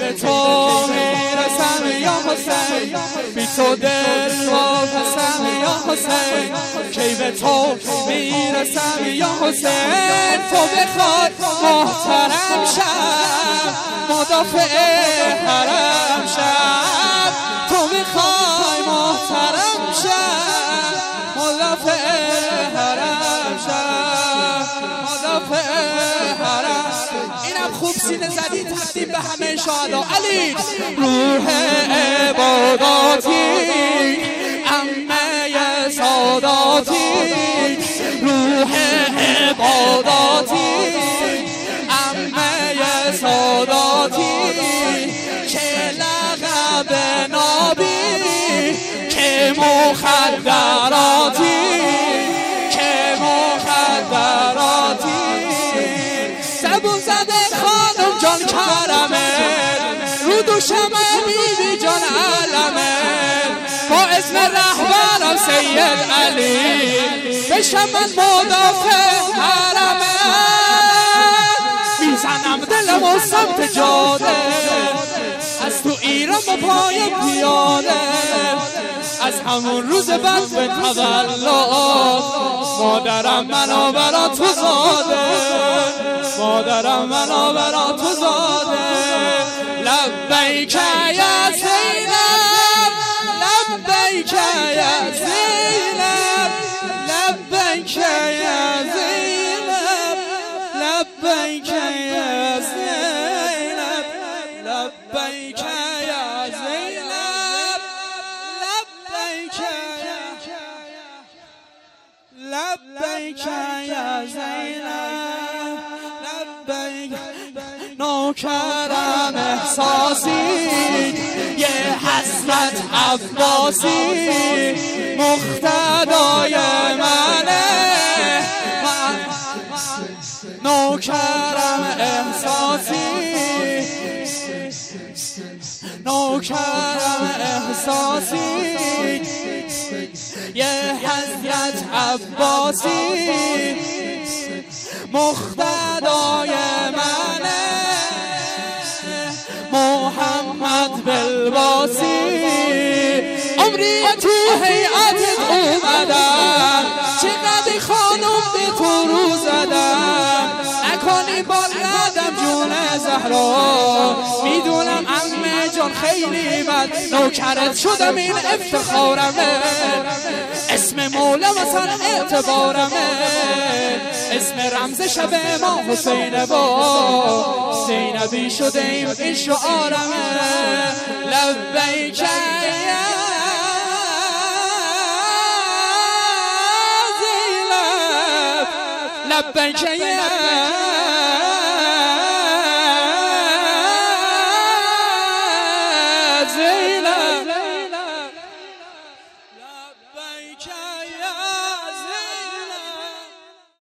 به تو میرسم یا حسین، بی تو دل واپسم یا حسین، کی به تو میرسم یا حسین. تو بخواد محترم شم، مدافع حرم شم، تو بخوای محترم شم، مدافع حرم شم، مدافع حرم. اینم خوب سینه زدی تقدیم به همه شهدا. علی روح عباداتی عمه ساداتی، روح عباداتی عمه ساداتی، که لقب نابی که مخدراتی، که مخدراتی. زبون زده خانم جان کرمه، رو دوشمه بیبی جان علمه، با اسم رهبرم سید علی بشم من مدافع حرمه. میزنم دلم و سمت جاده، از تو ایران با پای پیاده، از همون روز بعد به تولد مادرم منو برا تو زاده، مادرم منو برا تو زاده. لبیک یا زینب، لبیک یا زینب، لبیک یا زینب، لبیک یا زینب، لبیک یا زینب، لبیک لبیک یا زینب، لبیک. نوکرم احساسی یه حضرت عباسی، مقتدای منه، نوکرم احساسی، نوکرم احساسی یه حضرت عباسی، مقتدای منه، محمد بالباسی. عمری تو هیئتت اومدم، چقدر خانم به تو رو زدم، نکنی بالقدم جون زهرا، میدونم عمه جان خیلی من نوکرت شدم، این افتخارمه، اسم مولا مثلا اعتبارمه، اسم رمز شب ما حسینه با زینبی شدیم این شعارمه. لبیک یا زینب، لبیک یا